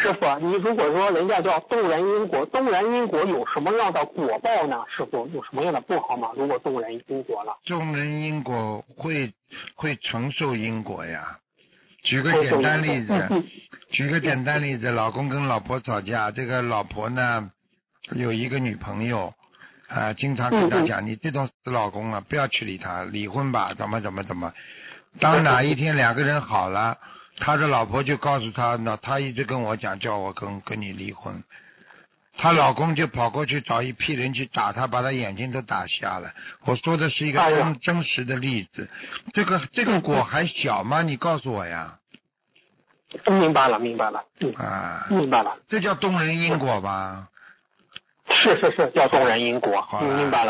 师傅，你如果说人家叫动人因果，动人因果有什么样的果报呢？师傅有什么样的不好吗？如果动人因果了， 动人因果会承受因果呀。举个简单例子，老公跟老婆吵架，这个老婆呢有一个女朋友经常跟他讲，你这种死老公啊，不要去理他，离婚吧，怎么。当哪一天两个人好了，他的老婆就告诉他，那他一直跟我讲，叫我跟你离婚。她老公就跑过去找一批人去打她，把她眼睛都打瞎了。我说的是一个真实的例子。这个果还小吗？你告诉我呀。 明白了。明白了。 这叫动人因果吧？ 是，叫动人因果。明白了。